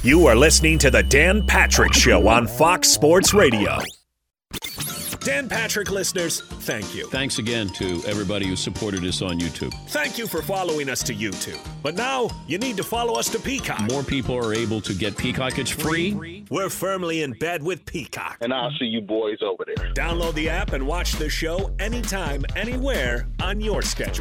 You are listening to The Dan Patrick Show on Fox Sports Radio. Dan Patrick listeners, thank you. Thanks again to everybody who supported us on YouTube. Thank you for following us to YouTube. But now you need to follow us to Peacock. More people are able to get Peacock. It's free. We're firmly in bed with Peacock. And I'll see you boys over there. Download the app and watch the show anytime, anywhere on your schedule.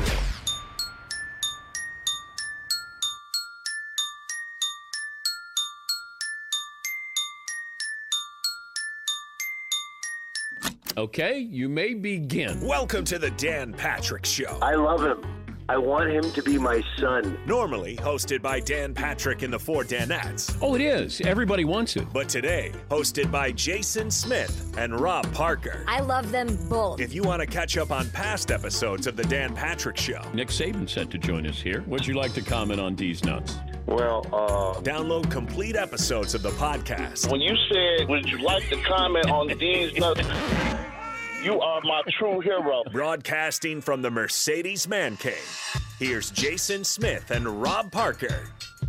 Okay, you may begin. Welcome to the Dan Patrick Show. I love him. I want him to be my son. Normally hosted by Dan Patrick and the Four Danettes. Oh, it is. Everybody wants it. But today, hosted by Jason Smith and Rob Parker. I love them both. If you want to catch up on past episodes of the Dan Patrick Show. Nick Saban said to join us here. Would you like to comment on D's Nuts? Well, download complete episodes of the podcast. when you said, would you like to comment on these nuts? You are my true hero. Broadcasting from the Mercedes Man Cave, here's Jason Smith and Rob Parker.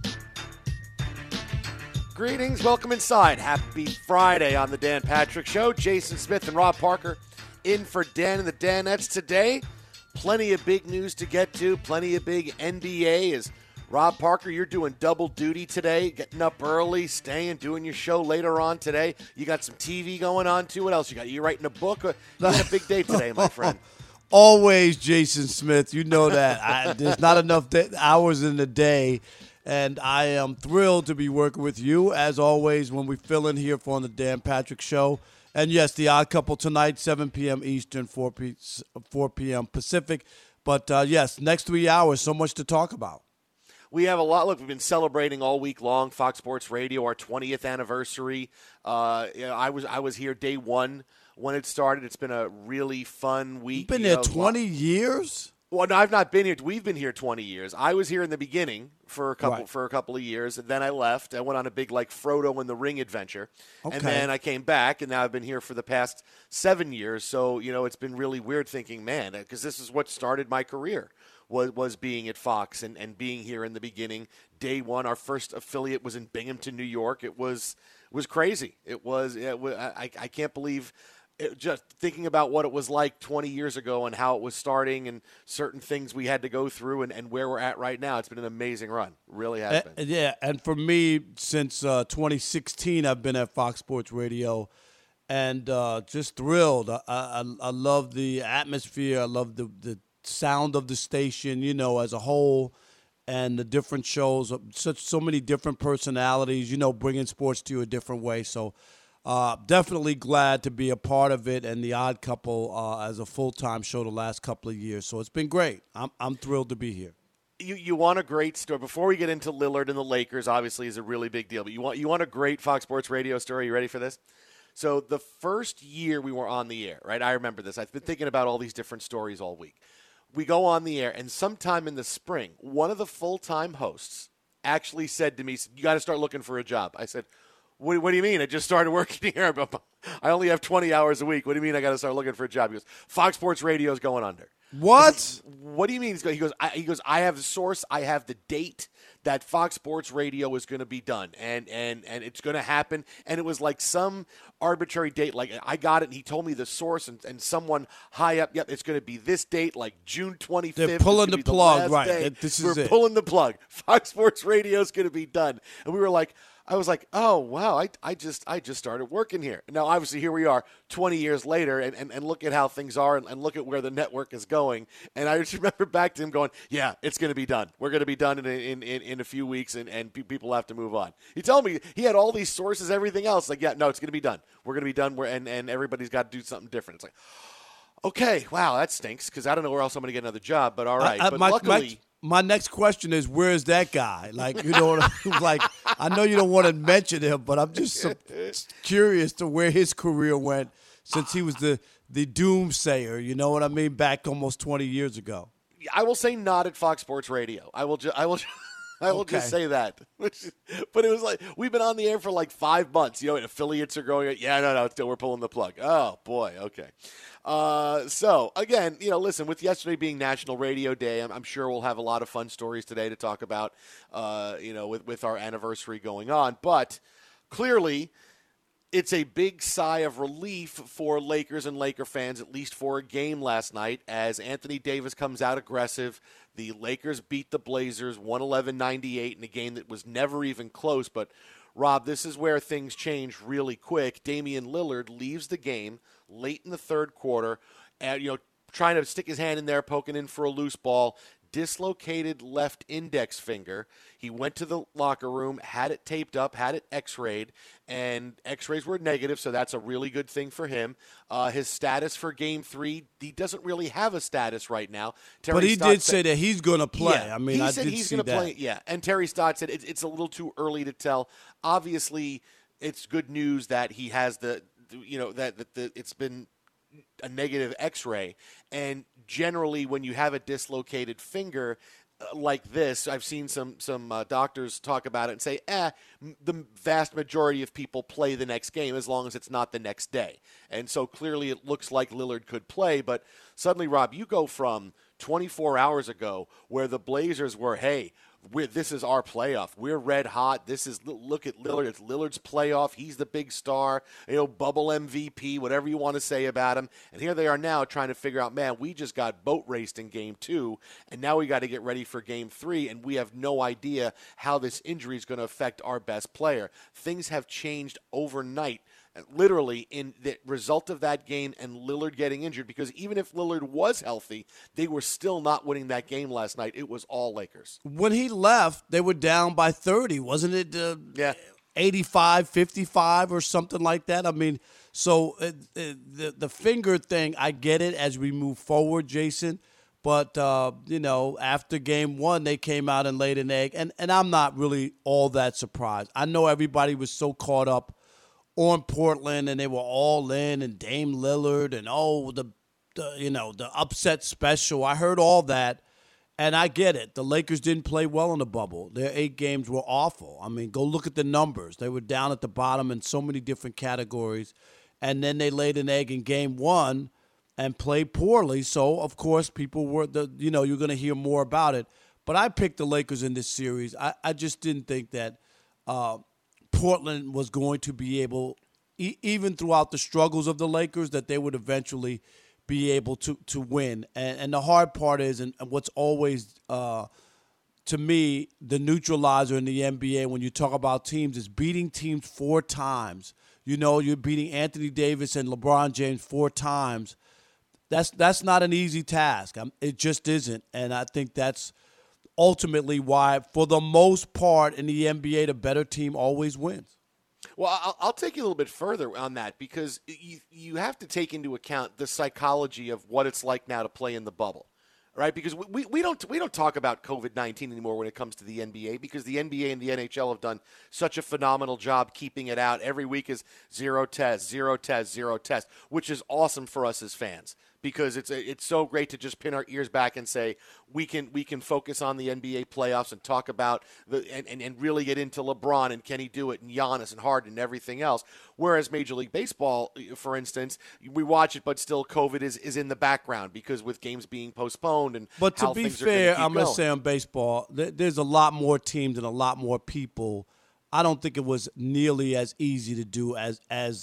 Greetings, welcome inside. Happy Friday on the Dan Patrick Show. Jason Smith and Rob Parker in for Dan and the Danettes today. Plenty of big news to get to, plenty of big NBA. As Rob Parker, you're doing double duty today, getting up early, staying, doing your show later on today. You got some TV going on too. What else you got? You writing a book? You got a big day today, my friend. Always, Jason Smith. You know that. There's not enough hours in the day, and I am thrilled to be working with you, as always, when we fill in here for the Dan Patrick Show. And, yes, The Odd Couple tonight, 7 p.m. Eastern, 4 p.m. Pacific. But, yes, next 3 hours, so much to talk about. We have a lot. Look, we've been celebrating all week long. Fox Sports Radio, our 20th anniversary. I was here day one when it started. It's been a really fun week. You've been there 20 years? Well, no, I've not been here. We've been here 20 years. I was here in the beginning for a couple of years, and then I left. I went on a big Frodo in the Ring adventure, and then I came back, and now I've been here for the past 7 years. So it's been really weird thinking, man, because this is what started my career. Was being at Fox and being here in the beginning. Day one, our first affiliate was in Binghamton, New York. It was crazy. I can't believe it, just thinking about what it was like 20 years ago and how it was starting and certain things we had to go through and where we're at right now. It's been an amazing run. It really has been. Yeah, and for me, since 2016, I've been at Fox Sports Radio. And just thrilled. I love the atmosphere. I love the sound of the station, as a whole, and the different shows, so many different personalities, bringing sports to you a different way. So definitely glad to be a part of it, and The Odd Couple as a full-time show the last couple of years. So it's been great. I'm thrilled to be here. You want a great story. Before we get into Lillard and the Lakers, obviously, is a really big deal. But you want a great Fox Sports Radio story. You ready for this? So the first year we were on the air, right? I remember this. I've been thinking about all these different stories all week. We go on the air, and sometime in the spring, one of the full-time hosts actually said to me, you got to start looking for a job. I said, what do you mean? I just started working here. I only have 20 hours a week. What do you mean I got to start looking for a job? He goes, Fox Sports Radio is going under. What? What do you mean? He goes, I have the source. I have the date that Fox Sports Radio is going to be done, and it's going to happen. And it was like some arbitrary date. Like, I got it, and he told me the source, and someone high up, yep, it's going to be this date, like June 25th. They're pulling the plug, right. We're pulling the plug. Fox Sports Radio is going to be done. And we were like, I was like, oh, wow, I just started working here. Now, obviously, here we are 20 years later, and look at how things are, and look at where the network is going. And I just remember back to him going, yeah, it's going to be done. We're going to be done in a few weeks, and people have to move on. He told me he had all these sources, everything else. Like, yeah, no, it's going to be done. We're going to be done, and everybody's got to do something different. It's like, okay, wow, that stinks, because I don't know where else I'm going to get another job, but all right. But luckily... My next question is, where's that guy? Like, like, I know you don't want to mention him, but I'm just so curious to where his career went since he was the doomsayer, you know what I mean, back almost 20 years ago. I will say not at Fox Sports Radio. I will I will just say that. But it was like, we've been on the air for like 5 months, and affiliates are going, yeah, no, still we're pulling the plug. Oh, boy, okay. So, again, listen, with yesterday being National Radio Day, I'm sure we'll have a lot of fun stories today to talk about, with our anniversary going on. But clearly, it's a big sigh of relief for Lakers and Laker fans, at least for a game last night, as Anthony Davis comes out aggressive. The Lakers beat the Blazers 111-98 in a game that was never even close. But, Rob, this is where things change really quick. Damian Lillard leaves the game late in the third quarter, and, trying to stick his hand in there, poking in for a loose ball. Dislocated left index finger. He went to the locker room, had it taped up, had it x-rayed, and x-rays were negative, so that's a really good thing for him. His status for Game 3, he doesn't really have a status right now. But he did say that he's going to play. Yeah, I said he's going to play. Yeah, and Terry Stott said it's a little too early to tell. Obviously, it's good news that he has that it's been a negative x-ray, and generally when you have a dislocated finger like this, I've seen some doctors talk about it and say, the vast majority of people play the next game as long as it's not the next day. And so clearly it looks like Lillard could play, but suddenly, Rob, you go from 24 hours ago where the Blazers were, hey, this is our playoff. We're red hot. Look at Lillard. It's Lillard's playoff. He's the big star, bubble MVP, whatever you want to say about him. And here they are now trying to figure out, man, we just got boat raced in Game 2, and now we got to get ready for Game 3, and we have no idea how this injury is going to affect our best player. Things have changed overnight, literally, in the result of that game and Lillard getting injured, because even if Lillard was healthy, they were still not winning that game last night. It was all Lakers. When he left, they were down by 30, wasn't it? 85-55 or something like that. I mean, so the finger thing, I get it as we move forward, Jason. But, after Game 1, they came out and laid an egg. And I'm not really all that surprised. I know everybody was so caught up on Portland, and they were all in, and Dame Lillard, and the upset special. I heard all that, and I get it. The Lakers didn't play well in the bubble. Their 8 games were awful. I mean, go look at the numbers. They were down at the bottom in so many different categories, and then they laid an egg in Game 1 and played poorly. So, of course, people were you're going to hear more about it. But I picked the Lakers in this series. I just didn't think that Portland was going to be able, even throughout the struggles of the Lakers, that they would eventually be able to win. And the hard part is, and what's always, to me, the neutralizer in the NBA when you talk about teams is beating teams 4 times. You're beating Anthony Davis and LeBron James 4 times. That's not an easy task. It just isn't. And I think that's ultimately why, for the most part in the NBA, the better team always wins. Well, I'll take you a little bit further on that, because you have to take into account the psychology of what it's like now to play in the bubble, right? Because we don't talk about COVID-19 anymore when it comes to the NBA, because the NBA and the NHL have done such a phenomenal job keeping it out. Every week is 0 tests, 0 tests, 0 tests, which is awesome for us as fans, because it's so great to just pin our ears back and say we can focus on the NBA playoffs and talk about and really get into LeBron and can he do it, and Giannis and Harden and everything else. Whereas Major League Baseball, for instance, we watch it, but still COVID is in the background, because with games being postponed But to be fair, I'm going to say on baseball, there's a lot more teams and a lot more people. I don't think it was nearly as easy to do as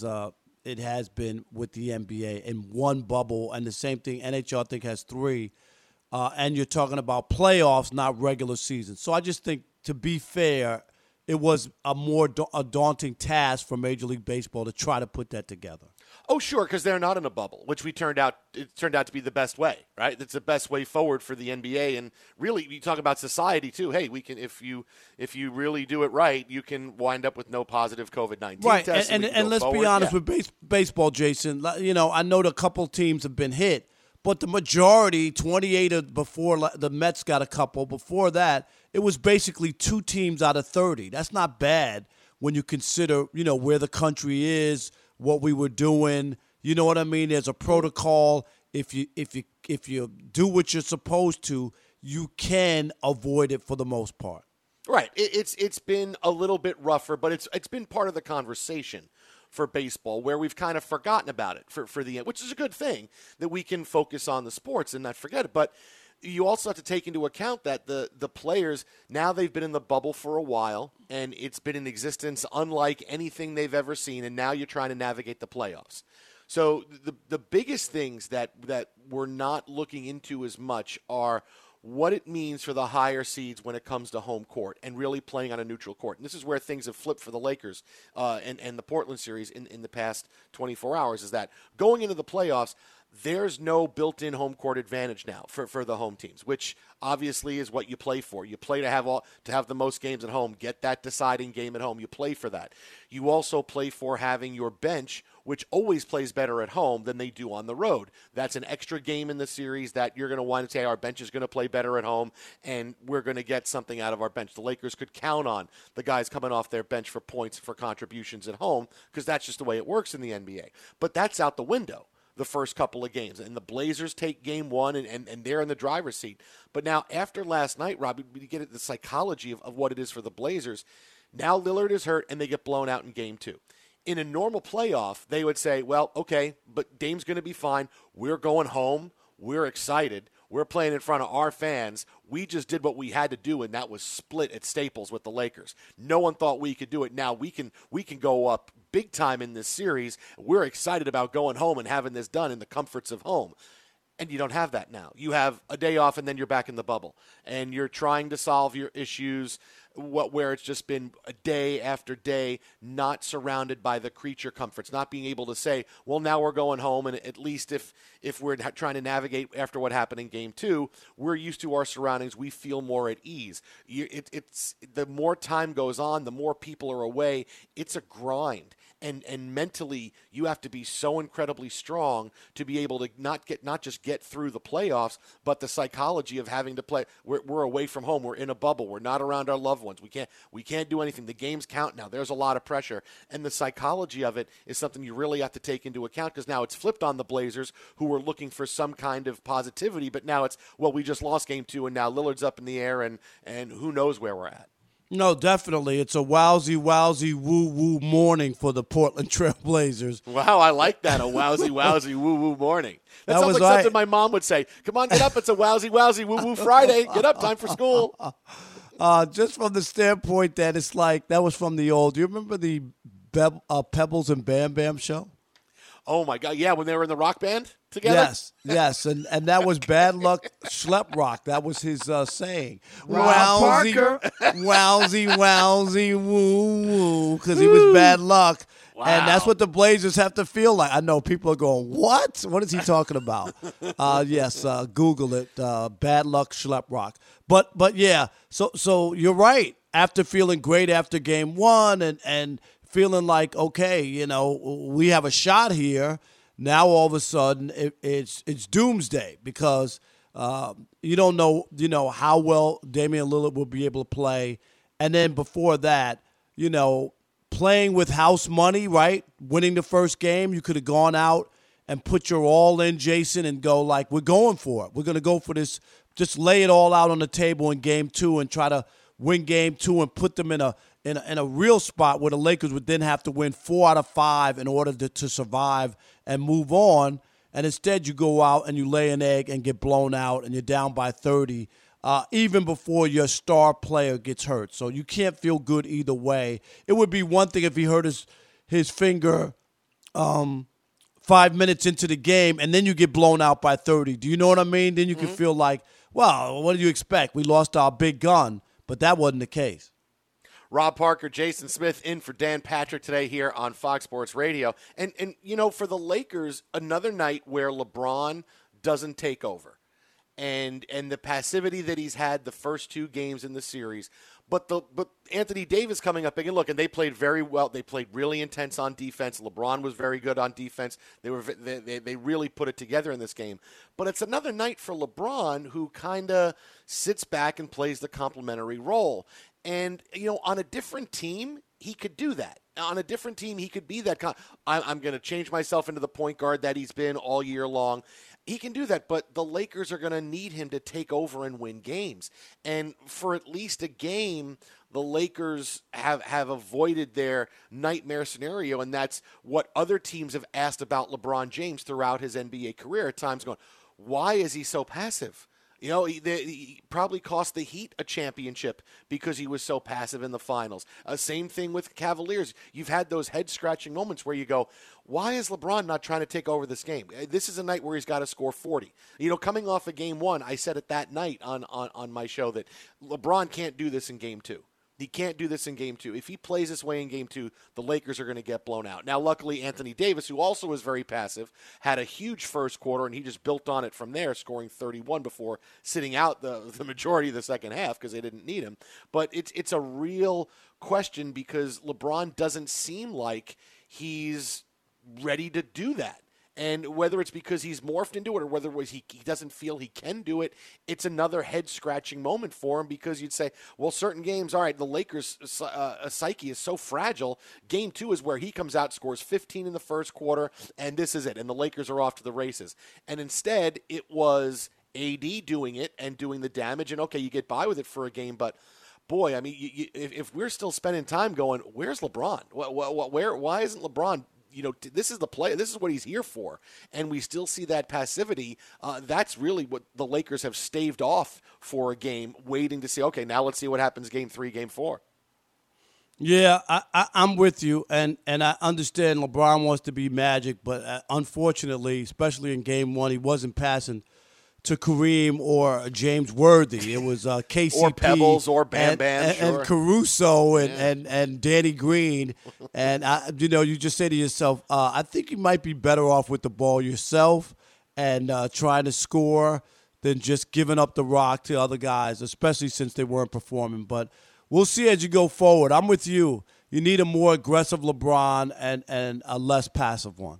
it has been with the NBA in one bubble. And the same thing, NHL, I think, has 3. And you're talking about playoffs, not regular season. So I just think, to be fair, it was a daunting task for Major League Baseball to try to put that together. Oh, sure, because they're not in a bubble, which it turned out to be the best way, right? It's the best way forward for the NBA, and really, you talk about society too. Hey, we can, if you really do it right, you can wind up with no positive COVID-19 right. tests. And let's be honest with baseball, Jason. I know a couple teams have been hit, but the majority, 28 before the Mets got a couple. Before that, it was basically 2 teams out of 30. That's not bad when you consider, where the country is, what we were doing. You know what I mean? There's a protocol. If you do what you're supposed to, you can avoid it for the most part. Right. It's been a little bit rougher, but it's been part of the conversation for baseball where we've kind of forgotten about it for the end, which is a good thing that we can focus on the sports and not forget it. But you also have to take into account that the players, now they've been in the bubble for a while, and it's been in existence unlike anything they've ever seen, and now you're trying to navigate the playoffs. So the biggest things that we're not looking into as much are what it means for the higher seeds when it comes to home court and really playing on a neutral court. And this is where things have flipped for the Lakers and the Portland series in the past 24 hours, is that going into the playoffs, there's no built-in home court advantage now for the home teams, which obviously is what you play for. You play to have the most games at home, get that deciding game at home. You play for that. You also play for having your bench, which always plays better at home than they do on the road. That's an extra game in the series that you're going to want to say our bench is going to play better at home, and we're going to get something out of our bench. The Lakers could count on the guys coming off their bench for points, for contributions at home, because that's just the way it works in the NBA. But that's out the window the first couple of games. And the Blazers take game one, and they're in the driver's seat. But now, after last night, Rob, we get at the psychology of what it is for the Blazers. Now Lillard is hurt, and they get blown out in game two. In a normal playoff, they would say, well, okay, but Dame's going to be fine. We're going home. We're excited. We're playing in front of our fans. We just did what we had to do, and that was split at Staples with the Lakers. No one thought we could do it. Now we can go up big time in this series. We're excited about going home and having this done in the comforts of home. And you don't have that now. You have a day off, and then you're back in the bubble. And you're trying to solve your issues where it's just been a day after day, not surrounded by the creature comforts, not being able to say, well, now we're going home, and at least if we're trying to navigate after what happened in game two, we're used to our surroundings. We feel more at ease. It's the more time goes on, the more people are away. It's a grind. And mentally, you have to be so incredibly strong to be able to not just get through the playoffs, but the psychology of having to play. We're away from home. We're in a bubble. We're not around our loved ones. We can't do anything. The games count now. There's a lot of pressure, and the psychology of it is something you really have to take into account, because now it's flipped on the Blazers, who were looking for some kind of positivity, but now it's, well, we just lost game two, and now Lillard's up in the air, and who knows where we're at. No, definitely. It's a wowsy, woo-woo morning for the Portland Trail Blazers. Wow, I like that, a wowsy, woo-woo morning. That sounds like something my mom would say. Come on, get up. It's a wowsy, woo-woo Friday. Get up, time for school. Just from the standpoint that it's like, that was from the old, do you remember the Pebbles and Bam Bam show? Oh, my God. Yeah, when they were in the rock band together? Yes. And that was Bad Luck Schlep Rock. That was his saying. Parker. Wowsy, woo, because he was bad luck. Wow. And that's what the Blazers have to feel like. I know people are going, what? What is he talking about? Yes, Google it, Bad Luck Schlep Rock. But yeah, so you're right. After feeling great after game one and feeling like, okay, we have a shot here. Now all of a sudden it's doomsday, because you don't know how well Damian Lillard will be able to play, and then before that, playing with house money, right? Winning the first game, you could have gone out and put your all in, Jason, and go like, we're going for it. We're going to go for this. Just lay it all out on the table in game two and try to win game two and put them in a real spot where the Lakers would then have to win 4 out of 5 in order to survive and move on. And instead you go out and you lay an egg and get blown out, and you're down by 30, even before your star player gets hurt. So you can't feel good either way. It would be one thing if he hurt his finger 5 minutes into the game, and then you get blown out by 30. Do you know what I mean? Then you can feel like, well, what do you expect? We lost our big gun. But that wasn't the case. Rob Parker, Jason Smith in for Dan Patrick today here on Fox Sports Radio. And for the Lakers, another night where LeBron doesn't take over. And the passivity that he's had the first 2 games in the series. But Anthony Davis coming up big, and look, and they played very well. They played really intense on defense. LeBron was very good on defense. They really put it together in this game. But it's another night for LeBron, who kind of sits back and plays the complementary role. And on a different team, he could do that. On a different team, he could be that. I'm going to change myself into the point guard that he's been all year long. He can do that, but the Lakers are going to need him to take over and win games. And for at least a game, the Lakers have avoided their nightmare scenario, and that's what other teams have asked about LeBron James throughout his NBA career at times, going, why is he so passive? You know, he probably cost the Heat a championship because he was so passive in the finals. Same thing with Cavaliers. You've had those head-scratching moments where you go, why is LeBron not trying to take over this game? This is a night where he's got to score 40. You know, coming off of Game 1, I said it that night on my show that LeBron can't do this in Game 2. He can't do this in Game 2. If he plays this way in Game 2, the Lakers are going to get blown out. Now, luckily, Anthony Davis, who also was very passive, had a huge first quarter, and he just built on it from there, scoring 31 before sitting out the majority of the second half because they didn't need him. But it's a real question because LeBron doesn't seem like he's ready to do that. And whether it's because he's morphed into it or whether it was he doesn't feel he can do it, it's another head-scratching moment for him because you'd say, well, certain games, all right, the Lakers' psyche is so fragile. Game 2 is where he comes out, scores 15 in the first quarter, and this is it. And the Lakers are off to the races. And instead, it was AD doing it and doing the damage. And, okay, you get by with it for a game, but boy, I mean, if we're still spending time going, where's LeBron? Why isn't LeBron? You know, this is the play. This is what he's here for, and we still see that passivity. That's really what the Lakers have staved off for a game, waiting to see. Okay, now let's see what happens. Game 3, Game 4. Yeah, I'm with you, and I understand LeBron wants to be Magic, but unfortunately, especially in Game 1, he wasn't passing to Kareem or James Worthy. It was KCP or Pebbles or Bam Bam and Caruso and Danny Green. And you just say to yourself, I think you might be better off with the ball yourself and trying to score than just giving up the rock to other guys, especially since they weren't performing. But we'll see as you go forward. I'm with you. You need a more aggressive LeBron and a less passive one.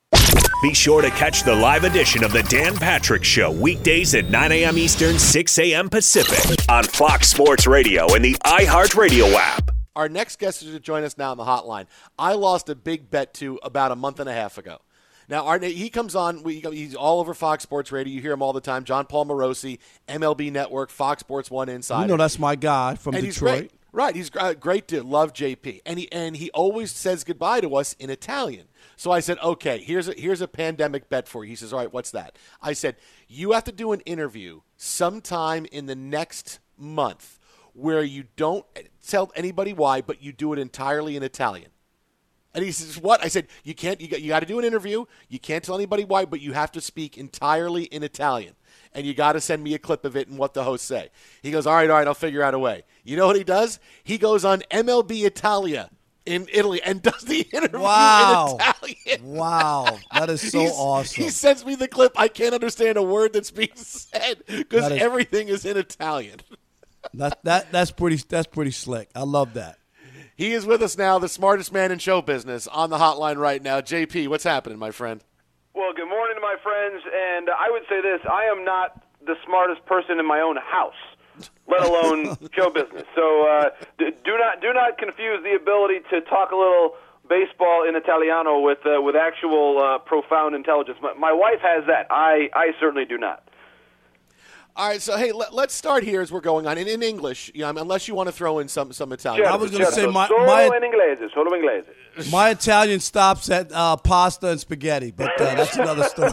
Be sure to catch the live edition of the Dan Patrick Show weekdays at 9 a.m. Eastern, 6 a.m. Pacific on Fox Sports Radio and the iHeartRadio app. Our next guest is to join us now on the hotline. I lost a big bet to about a month and a half ago. Now, he comes on. He's all over Fox Sports Radio. You hear him all the time. John Paul Morosi, MLB Network, Fox Sports 1 Insider. You know that's my guy from and Detroit. He's great. Right, he's great dude. Love JP, and he always says goodbye to us in Italian. So I said, okay, here's a pandemic bet for you. He says, all right, what's that? I said, you have to do an interview sometime in the next month where you don't tell anybody why, but you do it entirely in Italian. And he says, what? I said, you can't. You got to do an interview. You can't tell anybody why, but you have to speak entirely in Italian. And you got to send me a clip of it and what the hosts say. He goes, all right, I'll figure out a way. You know what he does? He goes on MLB Italia in Italy and does the interview in Italian. Wow, that is so awesome. He sends me the clip. I can't understand a word that's being said because everything is in Italian. That's pretty slick. I love that. He is with us now, the smartest man in show business, on the hotline right now. JP, what's happening, my friend? Well, good morning, my friends, and I would say this. I am not the smartest person in my own house, let alone show business. So do not confuse the ability to talk a little baseball in Italiano with actual profound intelligence. My wife has that. I certainly do not. All right, so hey, let's start here as we're going on. And in English, unless you want to throw in some Italian. I was going to say solo inglese. My Italian stops at pasta and spaghetti, but that's another story.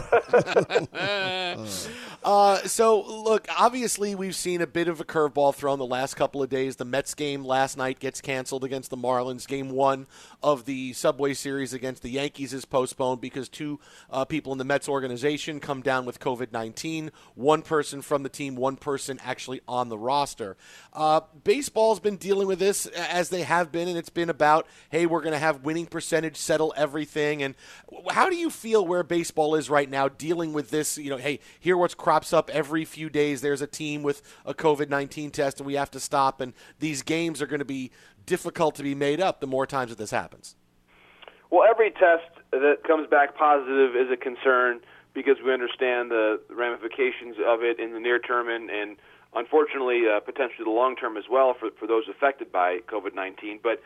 So, look, obviously we've seen a bit of a curveball thrown the last couple of days. The Mets game last night gets canceled against the Marlins. Game 1 of the Subway Series against the Yankees is postponed because 2 people in the Mets organization come down with COVID-19. 1 person from the team, 1 person actually on the roster. Baseball's been dealing with this as they have been, and it's been about, hey, we're going to have winning percentage settle everything. And how do you feel where baseball is right now dealing with this? Hey, here what's crops up every few days. There's a team with a COVID-19 test, and we have to stop. And these games are going to be difficult to be made up the more times that this happens. Well, every test that comes back positive is a concern because we understand the ramifications of it in the near term and unfortunately, potentially the long term as well for those affected by COVID-19. But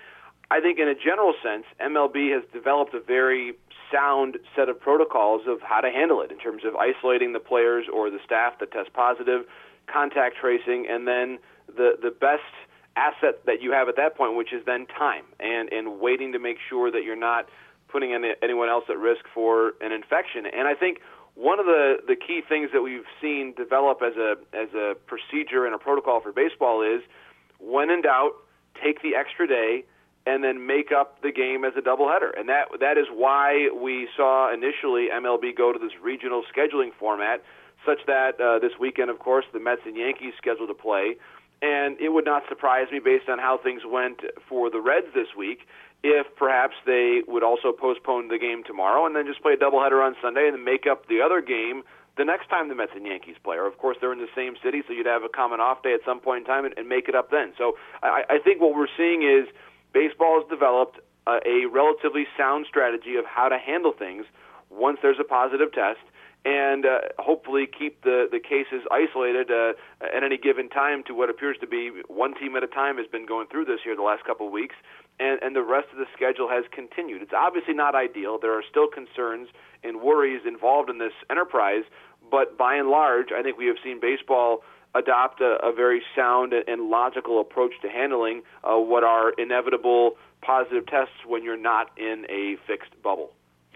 I think in a general sense, MLB has developed a very sound set of protocols of how to handle it in terms of isolating the players or the staff that test positive, contact tracing, and then the best asset that you have at that point, which is then time and waiting to make sure that you're not putting anyone else at risk for an infection. And I think one of the key things that we've seen develop as a procedure and a protocol for baseball is, when in doubt, take the extra day and then make up the game as a doubleheader. And that is why we saw initially MLB go to this regional scheduling format, such that this weekend, of course, the Mets and Yankees scheduled to play. And it would not surprise me, based on how things went for the Reds this week, if perhaps they would also postpone the game tomorrow and then just play a doubleheader on Sunday and then make up the other game the next time the Mets and Yankees play. Or, of course, they're in the same city, so you'd have a common off day at some point in time and make it up then. So I think what we're seeing is baseball has developed a relatively sound strategy of how to handle things once there's a positive test, and hopefully keep the cases isolated at any given time to what appears to be one team at a time has been going through this here the last couple of weeks, and the rest of the schedule has continued. It's obviously not ideal. There are still concerns and worries involved in this enterprise, but by and large, I think we have seen baseball adopt a very sound and logical approach to handling what are inevitable positive tests when you're not in a fixed bubble.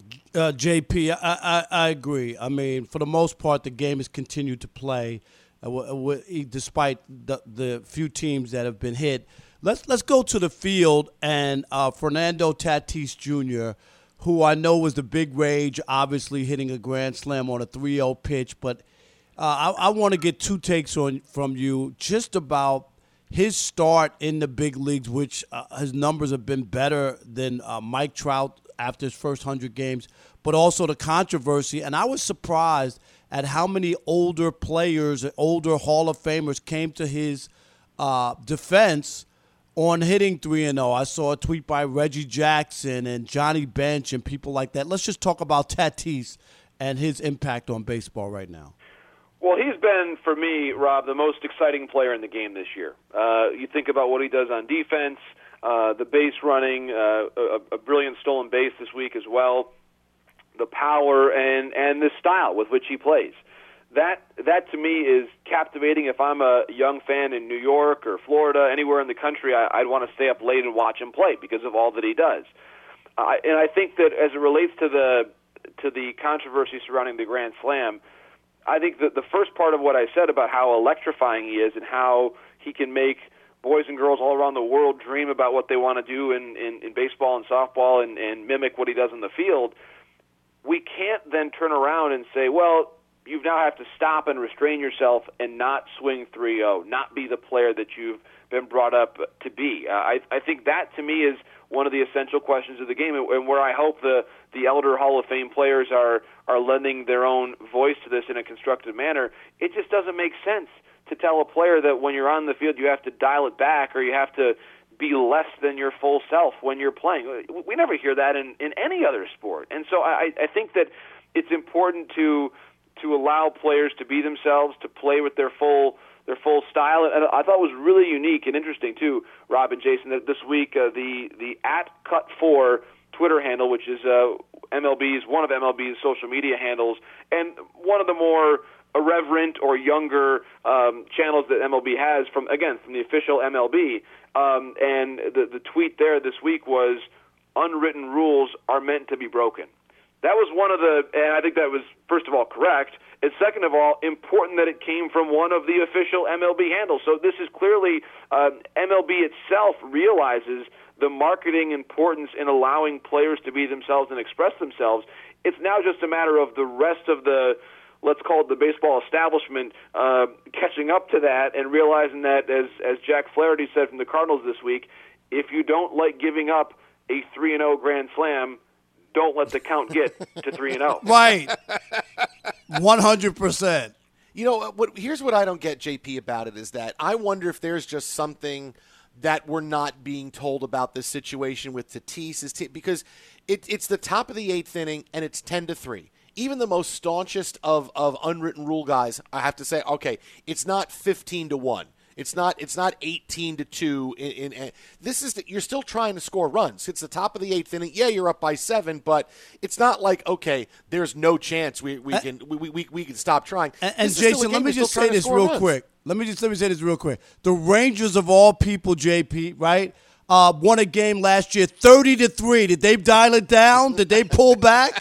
JP, I agree. I mean, for the most part, the game has continued to play despite the few teams that have been hit. Let's go to the field, and Fernando Tatis Jr., who I know was the big rage, obviously hitting a grand slam on a 3-0 pitch, but I want to get two takes from you just about his start in the big leagues, which his numbers have been better than Mike Trout after his first 100 games, but also the controversy. And I was surprised at how many older players, older Hall of Famers came to his defense on hitting 3-0. I saw a tweet by Reggie Jackson and Johnny Bench and people like that. Let's just talk about Tatis and his impact on baseball right now. Well, he's been, for me, Rob, the most exciting player in the game this year. You think about what he does on defense, the base running, a brilliant stolen base this week as well, the power and the style with which he plays. That to me is captivating. If I'm a young fan in New York or Florida, anywhere in the country, I'd want to stay up late and watch him play because of all that he does. And I think that as it relates to the controversy surrounding the Grand Slam, I think that the first part of what I said about how electrifying he is and how he can make boys and girls all around the world dream about what they want to do in baseball and softball and mimic what he does in the field, we can't then turn around and say, well, you now have to stop and restrain yourself and not swing 3-0, not be the player that you've been brought up to be. I think that, to me, is one of the essential questions of the game, and where I hope the elder Hall of Fame players are lending their own voice to this in a constructive manner. It just doesn't make sense to tell a player that when you're on the field you have to dial it back or you have to be less than your full self when you're playing. We never hear that in any other sport. And so I think that it's important to allow players to be themselves, to play with their full style. And I thought it was really unique and interesting too, Rob and Jason, that this week the @Cut4 Twitter handle, which is one of MLB's social media handles, and one of the more irreverent or younger channels that MLB has from the official MLB. And the tweet there this week was, "Unwritten rules are meant to be broken." That was one of and I think that was, first of all, correct, and second of all, important that it came from one of the official MLB handles. So this is clearly, MLB itself realizes the marketing importance in allowing players to be themselves and express themselves. It's now just a matter of the rest of the, let's call it the baseball establishment, catching up to that and realizing that, as Jack Flaherty said from the Cardinals this week, if you don't like giving up a 3-0 grand slam, don't let the count get to 3-0. Right. 100%. You know, here's what I don't get, JP, about it is that I wonder if there's just something that we're not being told about this situation with Tatis, because it's the top of the 8th inning and it's 10-3. Even the most staunchest of unwritten rule guys, I have to say, okay, it's not 15-1. It's not 18-2. In this is you're still trying to score runs. It's the top of the 8th inning. Yeah, you're up by 7, but it's not like, okay, there's no chance we can stop trying. And Jason, let me just say this real quick. Let me say this real quick. The Rangers of all people, JP, right? Won a game last year, 30-3. Did they dial it down? Did they pull back?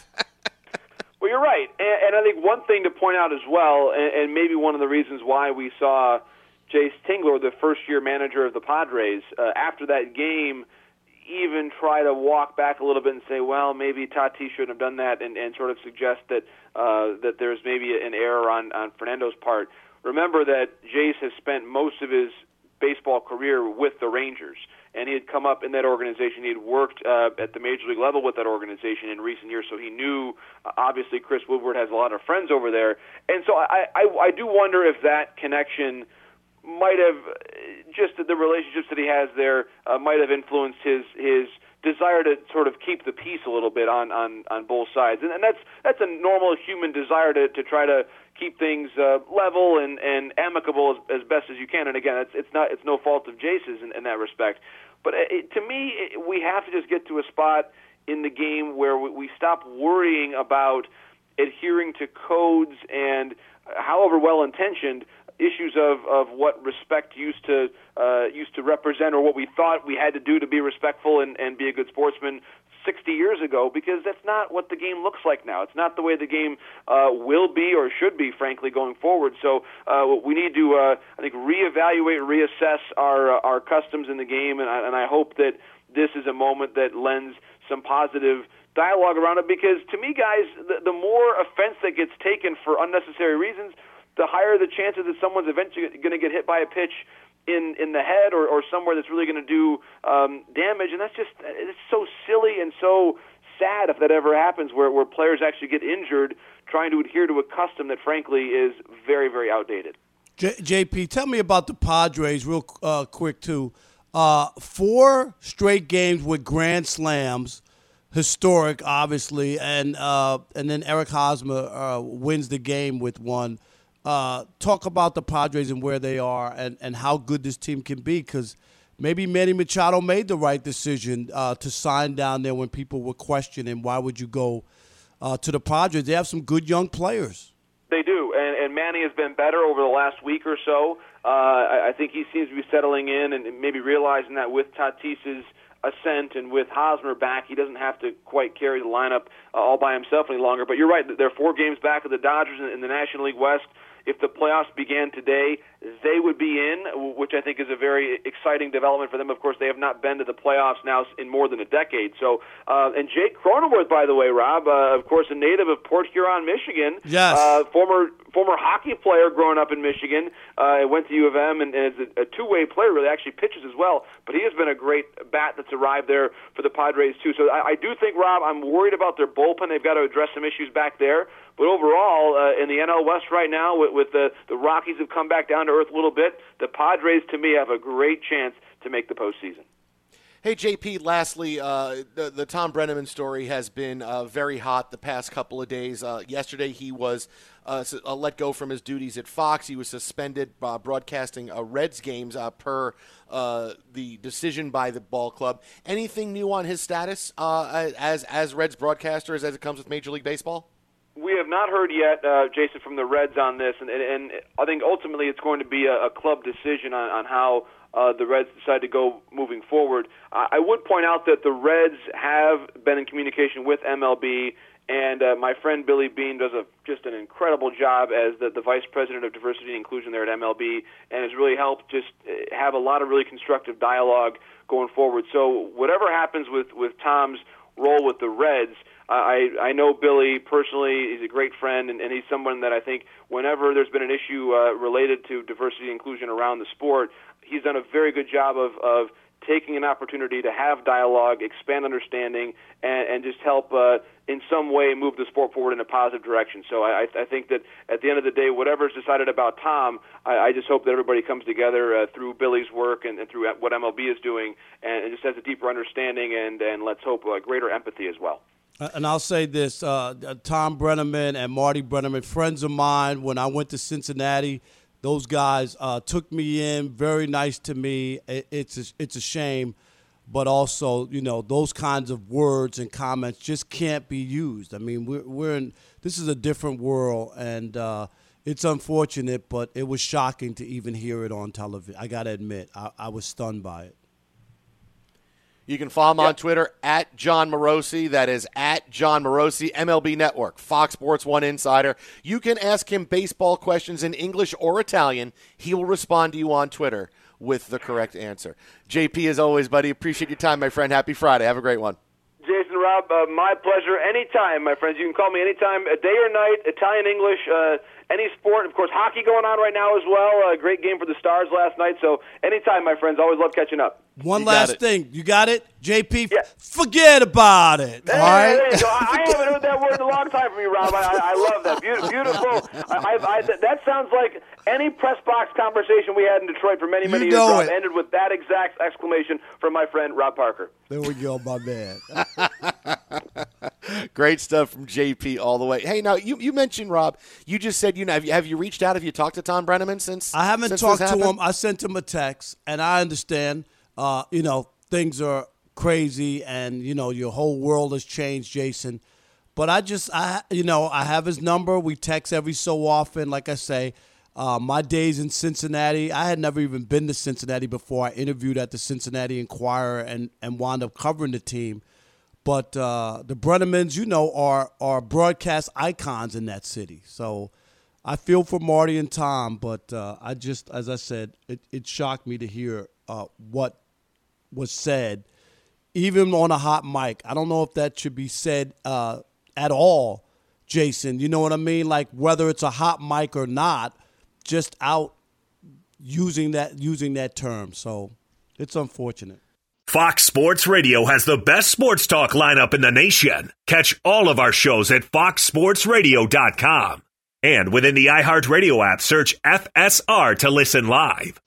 Well, you're right, and I think one thing to point out as well, and maybe one of the reasons why we saw Jace Tingler, the first-year manager of the Padres, after that game, even try to walk back a little bit and say, well, maybe Tatis shouldn't have done that, and sort of suggest that there's maybe an error on Fernando's part. Remember that Jace has spent most of his baseball career with the Rangers, and he had come up in that organization. He had worked at the major league level with that organization in recent years, so he knew, obviously, Chris Woodward has a lot of friends over there. And so I do wonder if that connection might have, just the relationships that he has there, might have influenced his desire to sort of keep the peace a little bit on both sides. And that's a normal human desire to try to keep things level and amicable as best as you can. And again, it's no fault of Jace's in that respect. But to me, we have to just get to a spot in the game where we stop worrying about adhering to codes and, however well-intentioned, issues of what respect used to represent, or what we thought we had to do to be respectful and be a good sportsman 60 years ago, because that's not what the game looks like now. It's not the way the game will be or should be, frankly, going forward. So we need to, I think, reevaluate, reassess our customs in the game, and I hope that this is a moment that lends some positive dialogue around it, because to me, guys, the more offense that gets taken for unnecessary reasons, the higher the chances that someone's eventually going to get hit by a pitch in the head or somewhere that's really going to do damage. And it's so silly and so sad if that ever happens, where players actually get injured trying to adhere to a custom that, frankly, is very, very outdated. JP, tell me about the Padres real quick, too. 4 straight games with grand slams, historic, obviously, and then Eric Hosmer wins the game with one. Talk about the Padres and where they are and how good this team can be, because maybe Manny Machado made the right decision to sign down there when people were questioning why would you go to the Padres. They have some good young players. They do, and Manny has been better over the last week or so. I think he seems to be settling in and maybe realizing that with Tatis's ascent and with Hosmer back, he doesn't have to quite carry the lineup all by himself any longer. But you're right, they're 4 games back of the Dodgers in the National League West. If the playoffs began today, they would be in, which I think is a very exciting development for them. Of course, they have not been to the playoffs now in more than a decade. So, and Jake Cronenworth, by the way, Rob, of course, a native of Port Huron, Michigan. Yes. Former hockey player growing up in Michigan. Went to U of M and is a two-way player, really, actually pitches as well. But he has been a great bat that's arrived there for the Padres, too. So I do think, Rob, I'm worried about their bullpen. They've got to address some issues back there. But overall, in the NL West right now, with the Rockies have come back down to earth a little bit, the Padres, to me, have a great chance to make the postseason. Hey, JP, lastly, the Tom Brennaman story has been very hot the past couple of days. Yesterday he was let go from his duties at Fox. He was suspended broadcasting Reds games per the decision by the ball club. Anything new on his status as Reds broadcaster as it comes with Major League Baseball? We have not heard yet, Jason, from the Reds on this, and I think ultimately it's going to be a club decision on how the Reds decide to go moving forward. I would point out that the Reds have been in communication with MLB, and my friend Billy Bean does just an incredible job as the Vice President of Diversity and Inclusion there at MLB, and has really helped just have a lot of really constructive dialogue going forward. So whatever happens with Tom's role with the Reds, I know Billy personally. He's a great friend, and he's someone that I think whenever there's been an issue related to diversity and inclusion around the sport, he's done a very good job of taking an opportunity to have dialogue, expand understanding, and just help in some way move the sport forward in a positive direction. So I think that at the end of the day, whatever's decided about Tom, I just hope that everybody comes together through Billy's work and through what MLB is doing and just has a deeper understanding and let's hope greater empathy as well. And I'll say this, Tom Brennaman and Marty Brennaman, friends of mine. When I went to Cincinnati, Those guys took me in, very nice to me. It's a shame, but also, those kinds of words and comments just can't be used. I mean, this is a different world, and it's unfortunate, but it was shocking to even hear it on television. I got to admit, I was stunned by it. You can follow him on Twitter at John Morosi. That is at John Morosi, MLB Network, Fox Sports 1 Insider. You can ask him baseball questions in English or Italian. He will respond to you on Twitter with the correct answer. JP, as always, buddy, appreciate your time, my friend. Happy Friday. Have a great one. Jason, Rob, my pleasure. Anytime, my friends. You can call me anytime, day or night, Italian, English, any sport. Of course, hockey going on right now as well. Great game for the Stars last night. So anytime, my friends. Always love catching up. One last thing. You got it? JP, forget about it. Hey, all right? There you go. I haven't heard that word in a long time from you, Rob. I love that. Beautiful. That sounds like any press box conversation we had in Detroit for many, many years ago ended with that exact exclamation from my friend Rob Parker. There we go, my man. Great stuff from JP all the way. Hey, now, you mentioned, Rob, you just said, have you reached out? Have you talked to Tom Brenneman since? I haven't talked to him. I sent him a text, and I understand, things are crazy and, your whole world has changed, Jason. But I have his number. We text every so often. Like I say, my days in Cincinnati, I had never even been to Cincinnati before. I interviewed at the Cincinnati Enquirer and wound up covering the team. But the Brennemans, are broadcast icons in that city. So I feel for Marty and Tom, but as I said, it shocked me to hear what was said, even on a hot mic. I don't know if that should be said at all, Jason. You know what I mean? Like whether it's a hot mic or not, just out using that term. So it's unfortunate. Fox Sports Radio has the best sports talk lineup in the nation. Catch all of our shows at foxsportsradio.com. And within the iHeartRadio app, search FSR to listen live.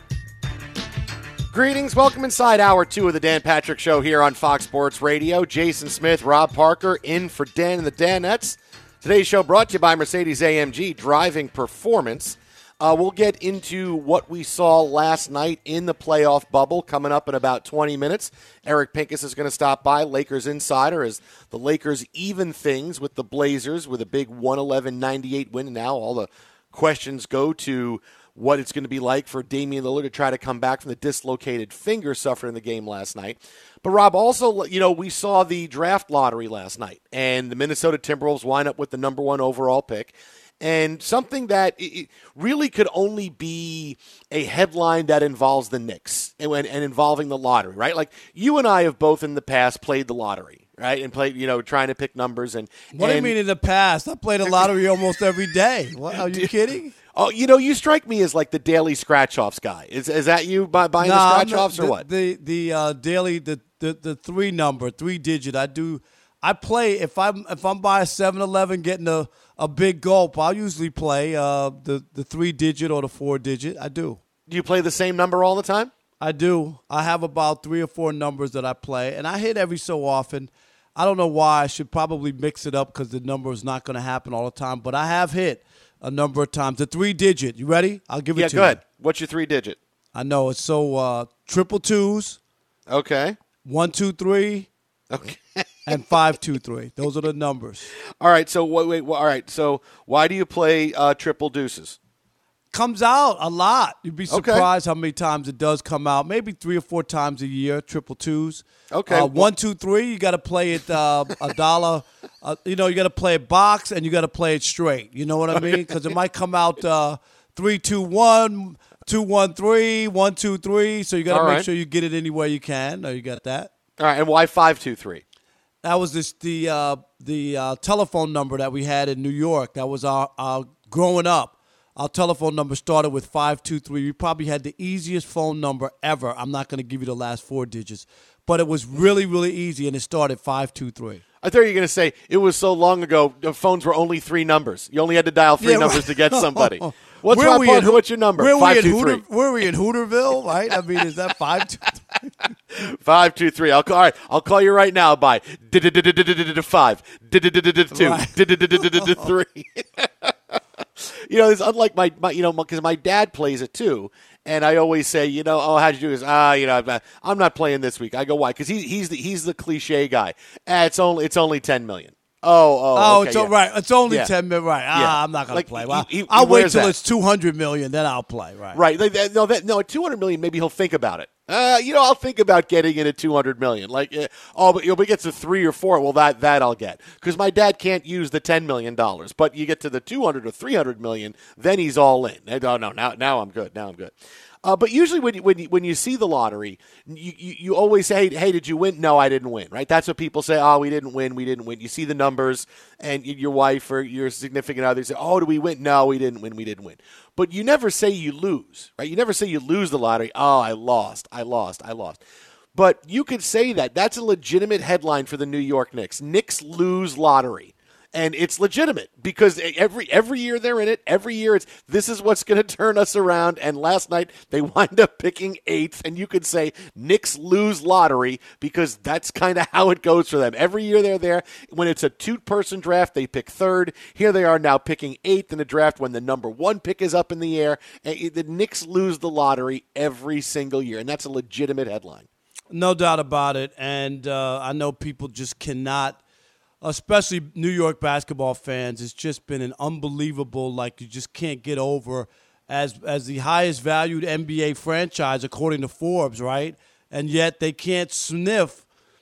Greetings. Welcome inside Hour 2 of the Dan Patrick Show here on Fox Sports Radio. Jason Smith, Rob Parker in for Dan and the Danettes. Today's show brought to you by Mercedes-AMG Driving Performance. We'll get into what we saw last night in the playoff bubble coming up in about 20 minutes. Eric Pincus is going to stop by, Lakers Insider, as the Lakers even things with the Blazers with a big 111-98 win. And now all the questions go to what it's going to be like for Damian Lillard to try to come back from the dislocated finger suffered in the game last night. But, Rob, also, we saw the draft lottery last night, and the Minnesota Timberwolves wind up with the number 1 overall pick. And something that it really could only be a headline that involves the Knicks and involving the lottery, right? Like, you and I have both in the past played the lottery, right? And played, trying to pick numbers. What do you mean in the past? I played the lottery almost every day. What, are you kidding? Oh, you strike me as like the daily scratch-offs guy. Is that you buying the scratch-offs or what? The daily, the 3-digit. I play if I'm by a 7-Eleven getting a big gulp. I'll usually play the 3-digit or the 4-digit. I do. Do you play the same number all the time? I do. I have about 3 or 4 numbers that I play, and I hit every so often. I don't know why. I should probably mix it up because the number is not going to happen all the time. But I have hit a number of times. The 3-digit. You ready? I'll give it to you. Yeah, go ahead. What's your 3-digit? I know it's so triple twos. Okay. 1, 2, 3. Okay. And 5, 2, 3. Those are the numbers. All right. So wait. All right. So why do you play triple deuces? Comes out a lot. You'd be surprised how many times it does come out. Maybe 3 or 4 times a year. Triple twos. Okay. 1, 2, 3. You got to play it $1. You got to play it box and you got to play it straight. You know what I mean? Because it might come out 3, 2, 1, 2, 1, 3, 1, 2, 3. So you got to make sure you get it anywhere you can. You got that. All right. And why 5, 2, 3? That was the telephone number that we had in New York. That was our growing up. Our telephone number started with 523. We probably had the easiest phone number ever. I'm not going to give you the last 4 digits, but it was really, really easy, and it started 523. I thought you were going to say it was so long ago, the phones were only 3 numbers. You only had to dial 3 numbers to get somebody. What's your number? 523. Were we in Hooterville, right? I mean, is that 523? 523. All right. I'll call you right now by 5, 2, 3. it's unlike my because my dad plays it too. And I always say, oh, how'd you do this? I'm not playing this week. I go, why? Because he's the cliche guy. It's only $10 million. Okay, it's right. It's only 10 million, right? Yeah. I'm not going to play. I'll wait till it's 200 million, then I'll play. Right. Right. At 200 million, maybe he'll think about it. I'll think about getting in at 200 million. But if it gets to 3 or 4, well, that I'll get because my dad can't use the $10 million. But you get to the 200 or 300 million, then he's all in. Oh no, now I'm good. But usually when you see the lottery, you always say, hey, did you win? No, I didn't win, right? That's what people say. Oh, we didn't win. You see the numbers, and your wife or your significant other say, oh, did we win? No, we didn't win. But you never say you lose, right? You never say you lose the lottery. Oh, I lost. But you could say that. That's a legitimate headline for the New York Knicks. Knicks lose lottery. And it's legitimate because every year they're in it. Every year this is what's going to turn us around. And last night they wind up picking 8th. And you could say Knicks lose lottery because that's kind of how it goes for them. Every year they're there. When it's a 2-person draft, they pick 3rd. Here they are now picking 8th in a draft when the number 1 pick is up in the air. And the Knicks lose the lottery every single year. And that's a legitimate headline. No doubt about it. And I know people just cannot, especially New York basketball fans, it's just been an unbelievable, you just can't get over as the highest valued NBA franchise according to Forbes, right? And yet they can't sniff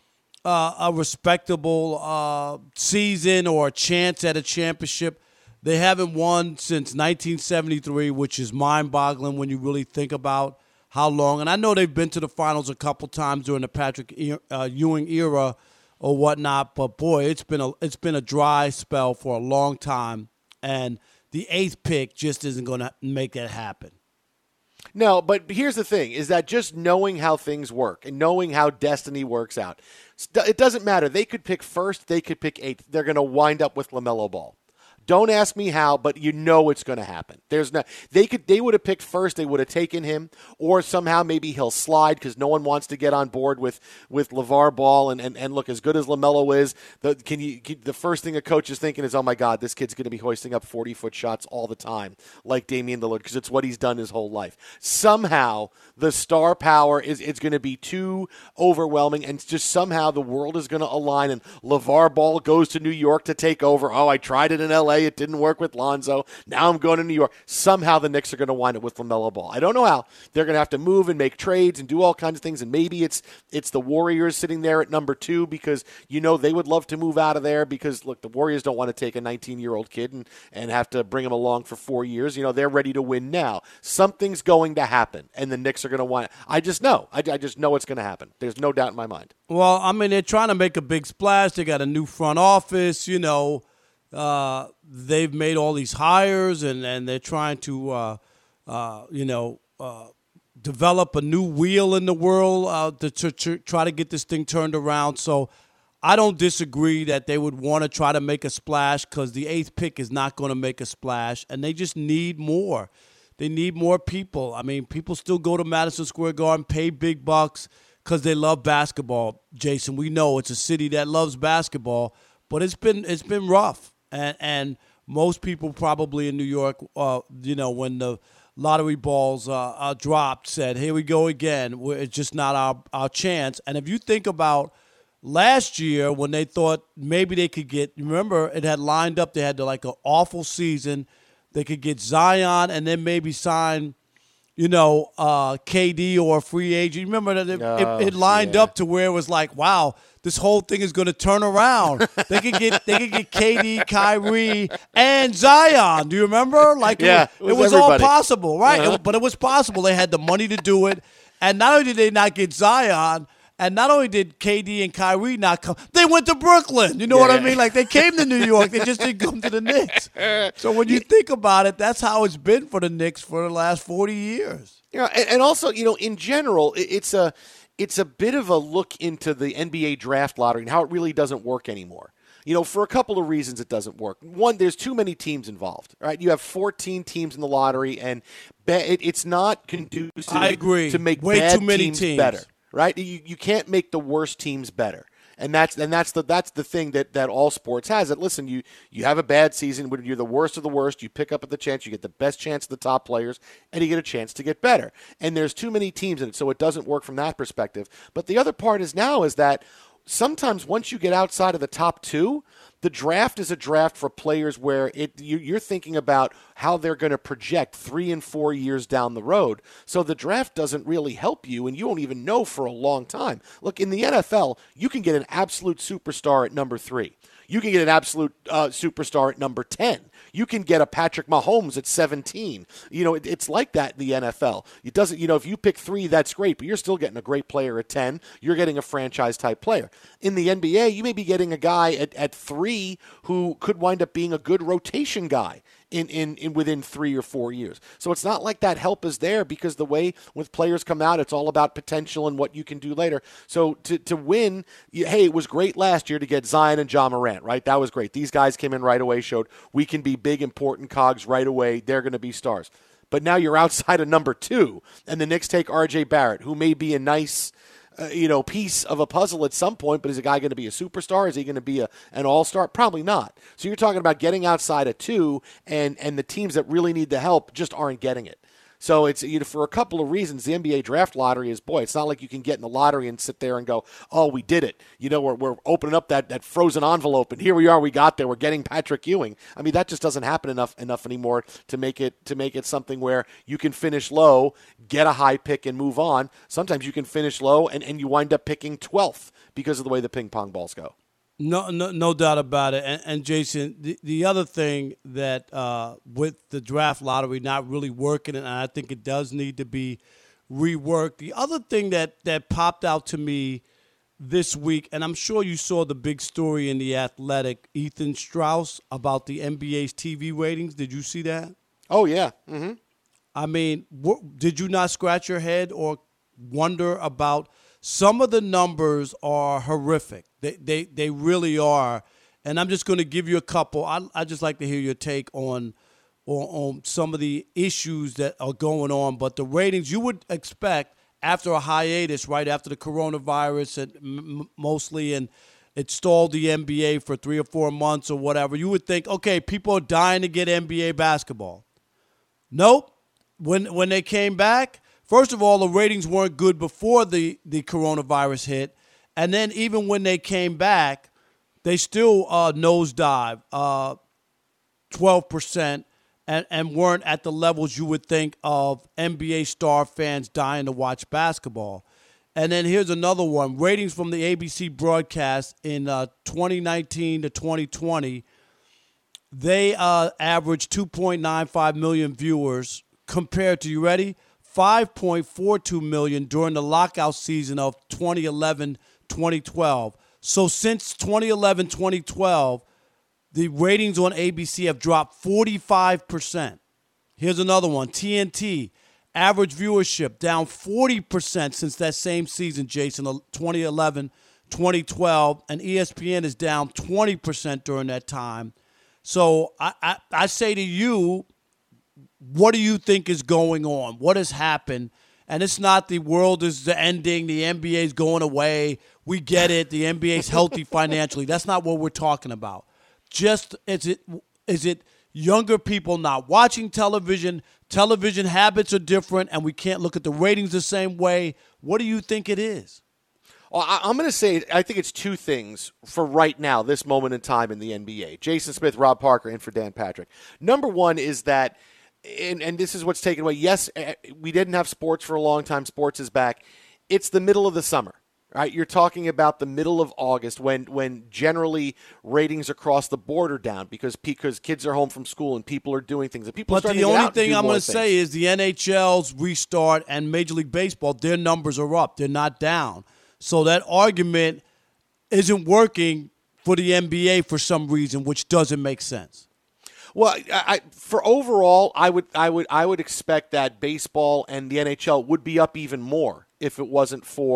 a respectable season or a chance at a championship. They haven't won since 1973, which is mind-boggling when you really think about how long. And I know they've been to the finals a couple times during the Patrick Ewing era or whatnot, but boy, it's been a dry spell for a long time, and the 8th pick just isn't going to make that happen. No, but here's the thing, is that just knowing how things work and knowing how destiny works out, it doesn't matter. They could pick 1st, they could pick 8th. They're going to wind up with LaMelo Ball. Don't ask me how, but you know it's going to happen. They would have picked 1st, they would have taken him, or somehow maybe he'll slide because no one wants to get on board with LeVar Ball. And look, as good as LaMelo is, the first thing a coach is thinking is, oh my God, this kid's going to be hoisting up 40-foot shots all the time, like Damian Lillard, because it's what he's done his whole life. Somehow the star power is going to be too overwhelming, and just somehow the world is going to align, and LeVar Ball goes to New York to take over. Oh, I tried it in L.A. It didn't work with Lonzo. Now I'm going to New York. Somehow the Knicks are going to wind up with LaMelo Ball. I don't know how. They're going to have to move and make trades and do all kinds of things, and maybe it's the Warriors sitting there at number 2 because, they would love to move out of there because, look, the Warriors don't want to take a 19-year-old kid and have to bring him along for 4 years. They're ready to win now. Something's going to happen, and the Knicks are going to want it. I just know. I just know it's going to happen. There's no doubt in my mind. Well, I mean, they're trying to make a big splash. They got a new front office, they've made all these hires, and they're trying to, develop a new wheel in the world to try to get this thing turned around. So I don't disagree that they would want to try to make a splash because the 8th pick is not going to make a splash, and they just need more. They need more people. I mean, people still go to Madison Square Garden, pay big bucks because they love basketball. Jason, we know it's a city that loves basketball, but it's been rough. And most people probably in New York, when the lottery balls dropped, said, here we go again. It's just not our chance. And if you think about last year when they thought maybe they could get, remember, it had lined up, they had an awful season. They could get Zion and then maybe sign, KD or a free agent. Remember that it lined up to where it was like, wow, this whole thing is going to turn around. They could get KD, Kyrie, and Zion. Do you remember? It was all possible, right? Uh-huh. But it was possible. They had the money to do it. And not only did they not get Zion, and not only did KD and Kyrie not come, they went to Brooklyn. You know what I mean? They came to New York. They just didn't come to the Knicks. So when you think about it, that's how it's been for the Knicks for the last 40 years. And also, in general, it's a bit of a look into the NBA draft lottery and how it really doesn't work anymore. For a couple of reasons it doesn't work. One, there's too many teams involved, right? You have 14 teams in the lottery, and it's not conducive I agree. to make way bad too many teams better, right? You can't make the worst teams better. And that's the thing that all sports has. That listen, you have a bad season when you're the worst of the worst, you pick up at the chance, you get the best chance of the top players, and you get a chance to get better. And there's too many teams in it, so it doesn't work from that perspective. But the other part is that sometimes once you get outside of the top two, the draft is a draft for players where you're thinking about how they're going to project 3 and 4 years down the road. So the draft doesn't really help you, and you won't even know for a long time. Look, in the NFL, you can get an absolute superstar at number 3. You can get an absolute superstar at number 10. You can get a Patrick Mahomes at 17. It's like that in the NFL. It doesn't, if you pick 3, that's great, but you're still getting a great player at 10. You're getting a franchise-type player. In the NBA, you may be getting a guy at 3 who could wind up being a good rotation guy in within 3 or 4 years. So it's not like that help is there, because the way with players come out, it's all about potential and what you can do later. So to win, hey, it was great last year to get Zion and Ja Morant, right? That was great. These guys came in right away, showed we can be big, important cogs right away. They're going to be stars. But now you're outside of number 2, and the Knicks take R.J. Barrett, who may be a nice piece of a puzzle at some point, but is a guy going to be a superstar? Is he going to be an all-star? Probably not. So you're talking about getting outside of 2, and the teams that really need the help just aren't getting it. So it's for a couple of reasons. The NBA draft lottery is, it's not like you can get in the lottery and sit there and go, oh, we did it. We're opening up that frozen envelope, and here we are. We got there. We're getting Patrick Ewing. I mean, that just doesn't happen enough anymore to make it something where you can finish low, get a high pick, and move on. Sometimes you can finish low and you wind up picking 12th because of the way the ping pong balls go. No doubt about it. And Jason, the other thing that with the draft lottery not really working, and I think it does need to be reworked. The other thing that popped out to me this week, and I'm sure you saw the big story in The Athletic, Ethan Strauss, about the NBA's TV ratings. Did you see that? Oh, yeah. Mm-hmm. I mean, did you not scratch your head or wonder about some of the numbers are horrific. They really are. And I'm just going to give you a couple. I just like to hear your take on some of the issues that are going on. But the ratings you would expect after a hiatus, right after the coronavirus, and mostly, and it stalled the NBA for 3 or 4 months or whatever, you would think, okay, people are dying to get NBA basketball. Nope. When they came back, first of all, the ratings weren't good before the coronavirus hit. And then even when they came back, they still nosedive 12% and weren't at the levels you would think of NBA star fans dying to watch basketball. And then here's another one. Ratings from the ABC broadcast in 2019 to 2020, they averaged 2.95 million viewers compared to, you ready, 5.42 million during the lockout season of 2011-2012. So since 2011-2012, the ratings on ABC have dropped 45%. Here's another one. TNT, average viewership down 40% since that same season, Jason, 2011-2012. And ESPN is down 20% during that time. So I say to you, what do you think is going on? What has happened? And it's not the world is ending, the NBA is going away. We get it. The NBA is healthy financially. That's not what we're talking about. Just is it younger people not watching television? Television habits are different, and we can't look at the ratings the same way. What do you think it is? Well, I'm going to say I think it's two things for right now, this moment in time in the NBA. Jason Smith, Rob Parker, and for Dan Patrick. Number one is that, and this is what's taken away. Yes, we didn't have sports for a long time. Sports is back. It's the middle of the summer, right? You're talking about the middle of August when generally ratings across the board are down because kids are home from school and people are doing things. And people. But the only thing I'm going to say is the NHL's restart and Major League Baseball, their numbers are up. They're not down. So that argument isn't working for the NBA for some reason, which doesn't make sense. Well, for overall, I would expect that baseball and the NHL would be up even more if it wasn't for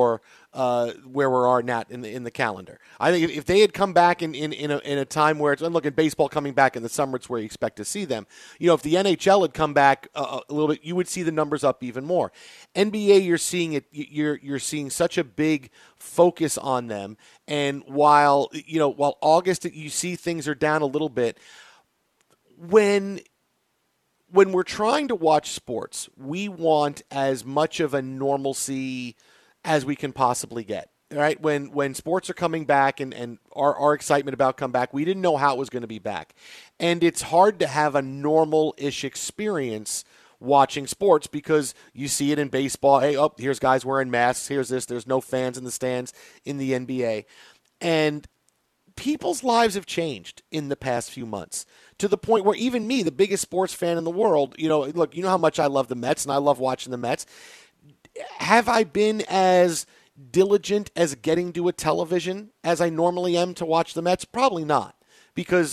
where we are now in the calendar. I think if they had come back in a time where it's, and look at baseball coming back in the summer, it's where you expect to see them. If the NHL had come back a little bit, you would see the numbers up even more. NBA, you're seeing it. You're seeing such a big focus on them, and while August you see things are down a little bit. When we're trying to watch sports, we want as much of a normalcy as we can possibly get. Right? When sports are coming back and our excitement about come back, we didn't know how it was going to be back. And it's hard to have a normal-ish experience watching sports because you see it in baseball. Hey, here's guys wearing masks. Here's this. There's no fans in the stands in the NBA. And people's lives have changed in the past few months to the point where even me, the biggest sports fan in the world, look, you know how much I love the Mets and I love watching the Mets. Have I been as diligent as getting to a television as I normally am to watch the Mets? Probably not. Because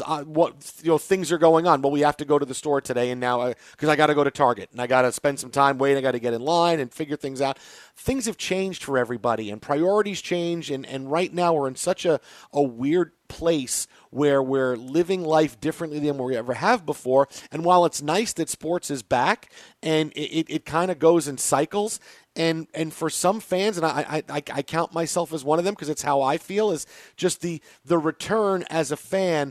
things are going on. Well, we have to go to the store today, and now because I got to go to Target, and I got to spend some time waiting. I got to get in line and figure things out. Things have changed for everybody, and priorities change. And right now we're in such a weird place where we're living life differently than we ever have before. And while it's nice that sports is back, and it kind of goes in cycles. And for some fans, and I count myself as one of them because it's how I feel, is just the return as a fan.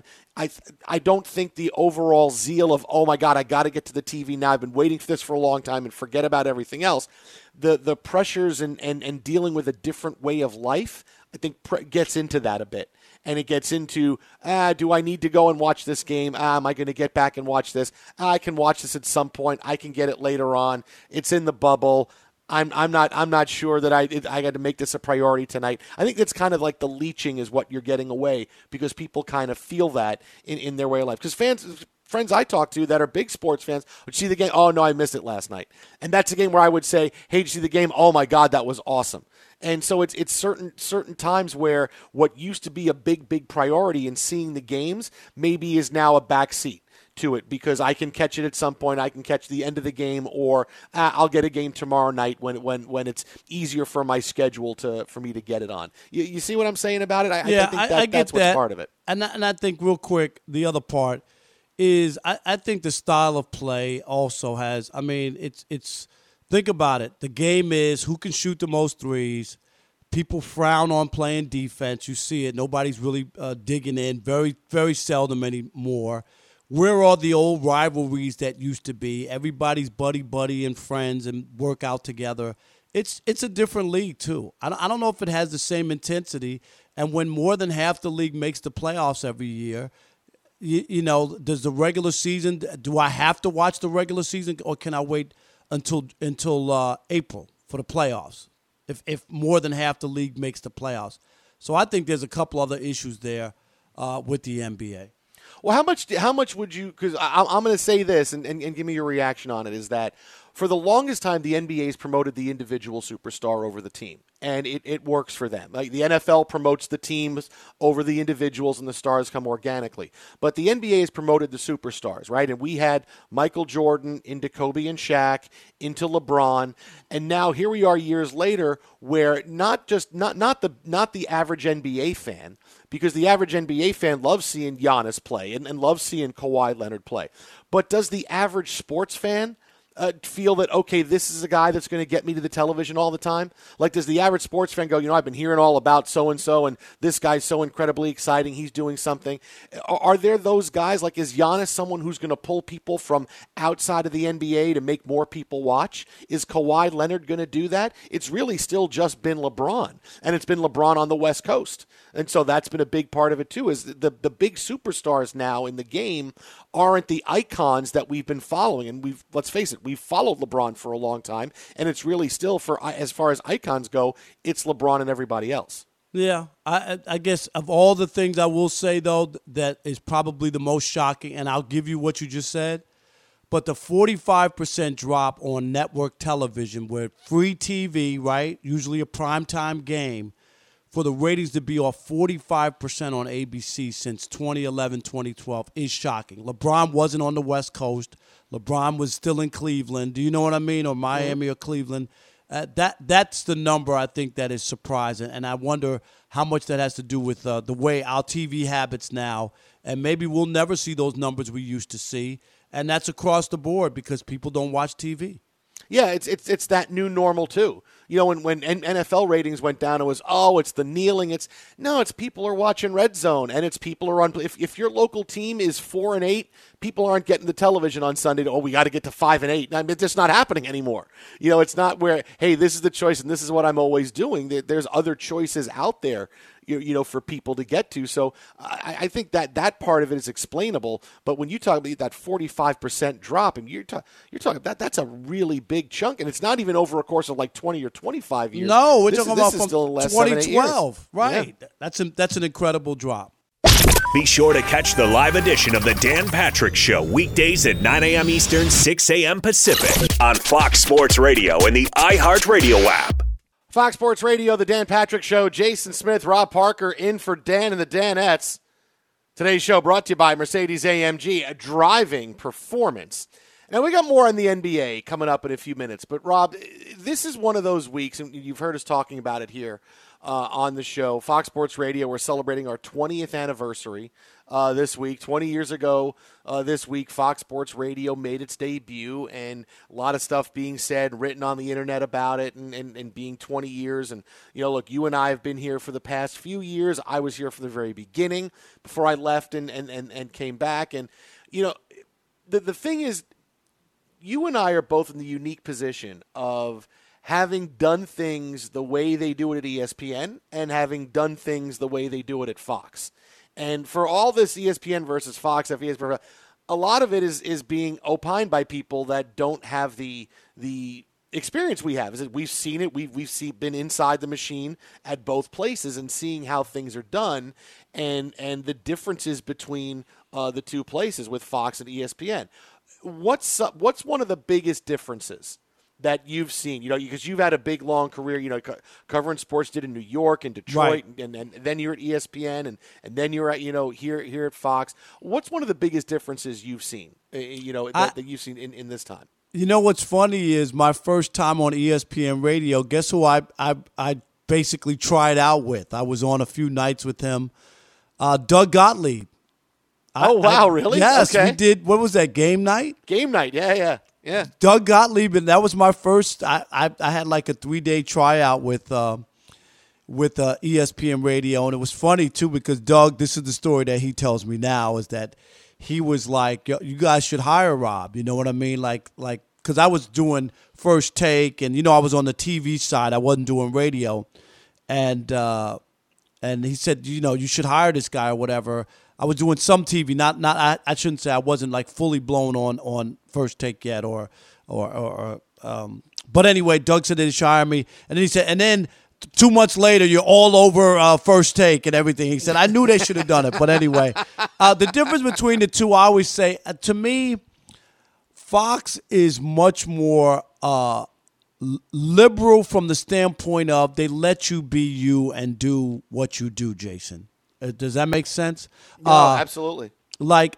I don't think the overall zeal of, oh my God, I got to get to the TV now. I've been waiting for this for a long time and forget about everything else. The pressures and dealing with a different way of life, I think gets into that a bit. And it gets into, do I need to go and watch this game? Am I going to get back and watch this? I can watch this at some point. I can get it later on. It's in the bubble. I'm not sure that I got to make this a priority tonight. I think that's kind of like the leeching is what you're getting away because people kind of feel that in their way of life. Because friends I talk to that are big sports fans would see the game. Oh no, I missed it last night. And that's a game where I would say, hey, did you see the game? Oh my God, that was awesome. And so it's certain times where what used to be a big priority in seeing the games maybe is now a backseat to it because I can catch it at some point. I can catch the end of the game, or I'll get a game tomorrow night when it's easier for my schedule for me to get it on. You see what I'm saying about it? I think that's what's part of it. And I think real quick, the other part is I think the style of play also has. I mean, it's think about it. The game is who can shoot the most threes. People frown on playing defense. You see it. Nobody's really digging in. Very, very seldom anymore. Where are the old rivalries that used to be? Everybody's buddy and friends and work out together. It's a different league, too. I don't know if it has the same intensity. And when more than half the league makes the playoffs every year, does the regular season, do I have to watch the regular season or can I wait until April for the playoffs if more than half the league makes the playoffs? So I think there's a couple other issues there with the NBA. Well, how much would you – because I'm going to say this and give me your reaction on it, is that for the longest time the NBA's promoted the individual superstar over the team, and it works for them. Like the NFL promotes the teams over the individuals and the stars come organically. But the NBA has promoted the superstars, right? And we had Michael Jordan into Kobe and Shaq, into LeBron, and now here we are years later where not the average NBA fan, because the average NBA fan loves seeing Giannis play and loves seeing Kawhi Leonard play. But does the average sports fan feel that, okay, this is a guy that's going to get me to the television all the time? Like, does the average sports fan go, I've been hearing all about so-and-so, and this guy's so incredibly exciting, he's doing something. Are there those guys? Like, is Giannis someone who's going to pull people from outside of the NBA to make more people watch? Is Kawhi Leonard going to do that? It's really still just been LeBron, and it's been LeBron on the West Coast. And so that's been a big part of it, too, is the big superstars now in the game aren't the icons that we've been following. And let's face it, we've followed LeBron for a long time, and it's really still, as far as icons go, it's LeBron and everybody else. Yeah, I guess of all the things I will say, though, that is probably the most shocking, and I'll give you what you just said, but the 45% drop on network television where free TV, right, usually a primetime game, for the ratings to be off 45% on ABC since 2011, 2012 is shocking. LeBron wasn't on the West Coast. LeBron was still in Cleveland. Do you know what I mean? Or Miami or Cleveland. That's the number I think that is surprising, and I wonder how much that has to do with the way our TV habits now, and maybe we'll never see those numbers we used to see, and that's across the board because people don't watch TV. Yeah, it's that new normal too. You know, when NFL ratings went down, it was it's the kneeling. It's people are watching Red Zone, and it's people are on. If your local team is 4-8, people aren't getting the television on Sunday. We got to get to 5-8. I mean, it's just not happening anymore. You know, it's not where this is the choice and this is what I'm always doing. There's other choices out there. You know, for people to get to. So I think that part of it is explainable. But when you talk about that 45% drop, and you're talking that's a really big chunk, and it's not even over a course of like 20 or 25 years. No, we're talking about from still the last 2012. Right. Yeah. That's an incredible drop. Be sure to catch the live edition of the Dan Patrick Show weekdays at 9 a.m. Eastern, 6 a.m. Pacific on Fox Sports Radio and the iHeartRadio app. Fox Sports Radio, the Dan Patrick Show. Jason Smith, Rob Parker in for Dan and the Danettes. Today's show brought to you by Mercedes-AMG, a driving performance. Now, we got more on the NBA coming up in a few minutes. But, Rob, this is one of those weeks, and you've heard us talking about it here on the show. Fox Sports Radio, we're celebrating our 20th anniversary this week. 20 years ago this week, Fox Sports Radio made its debut, and a lot of stuff being said, written on the internet about it, and being 20 years. And, you know, look, you and I have been here for the past few years. I was here for the very beginning before I left and came back. And, you know, the thing is, you and I are both in the unique position of having done things the way they do it at ESPN and having done things the way they do it at Fox. And for all this ESPN versus Fox, ESPN, a lot of it is being opined by people that don't have the experience we have. Is that we've seen it, we've been inside the machine at both places and seeing how things are done, and the differences between the two places with Fox and ESPN. What's one of the biggest differences that you've seen? You know, because you've had a big, long career, you know, covering sports, did in New York and Detroit, right. and then you're at ESPN, and then you're at, you know, here at Fox. What's one of the biggest differences you've seen, that you've seen in this time? You know, what's funny is my first time on ESPN Radio, guess who I basically tried out with? I was on a few nights with him, Doug Gottlieb. Wow, really? Yes, okay. We did. What was that, game night? Game night, yeah. Doug Gottlieb, and that was my first. I had like a 3-day tryout with ESPN Radio, and it was funny too because Doug. This is the story that he tells me now is that he was like, "You guys should hire Rob." You know what I mean? Like because I was doing First Take, and you know I was on the TV side. I wasn't doing radio, and he said, you know, you should hire this guy or whatever. I was doing some TV, not. I shouldn't say I wasn't like fully blown on First Take yet, but anyway, Doug said they should hire me, and then he said, and then 2 months later, you're all over First Take and everything. He said, I knew they should have done it, but anyway, the difference between the two, I always say, to me, Fox is much more liberal from the standpoint of they let you be you and do what you do, Jason. Does that make sense? No, absolutely. Like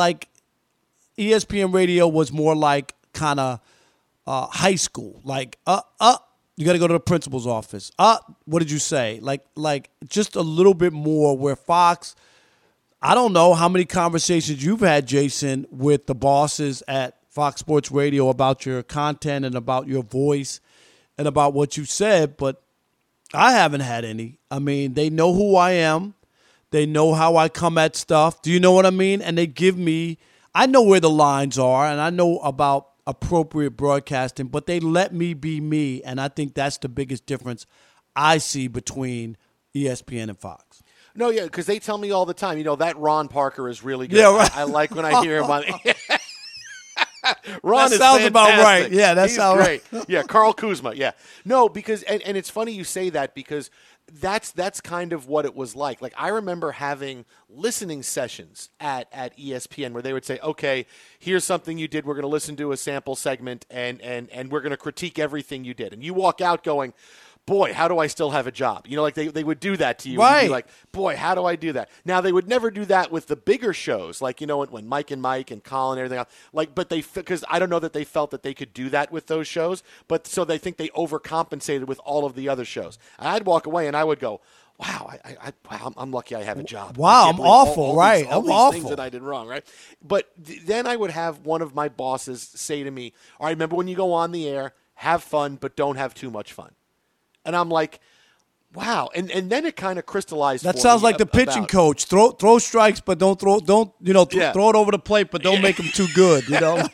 ESPN Radio was more like kind of high school. Like, you got to go to the principal's office. What did you say? Like just a little bit more where Fox, I don't know how many conversations you've had, Jason, with the bosses at Fox Sports Radio about your content and about your voice and about what you said, but I haven't had any. I mean, they know who I am. They know how I come at stuff. Do you know what I mean? And they give me, I know where the lines are, and I know about appropriate broadcasting, but they let me be me, and I think that's the biggest difference I see between ESPN and Fox. No, yeah, because they tell me all the time, you know, that Ron Parker is really good. Yeah, right. I like when I hear him on Ron, that sounds fantastic. About right. Yeah, that sounds great. Yeah, Carl Kuzma. Yeah, no, because and it's funny you say that because that's kind of what it was like. Like I remember having listening sessions at ESPN where they would say, "Okay, here's something you did. We're going to listen to a sample segment and we're going to critique everything you did." And you walk out going, boy, how do I still have a job? You know, like they would do that to you. Right. You'd be like, boy, how do I do that? Now, they would never do that with the bigger shows, like, you know, when Mike and Colin and everything else. Like, but because I don't know that they felt that they could do that with those shows, but so they think they overcompensated with all of the other shows. And I'd walk away and I would go, wow, I'm lucky I have a job. Wow, I'm awful, right? I'm awful. Things that I did wrong, right? But then I would have one of my bosses say to me, all right, remember when you go on the air, have fun, but don't have too much fun. And I'm like, wow. And then it kind of crystallized. That sounds like the pitching coach. Throw strikes, but don't throw it over the plate, but don't make them too good, you know.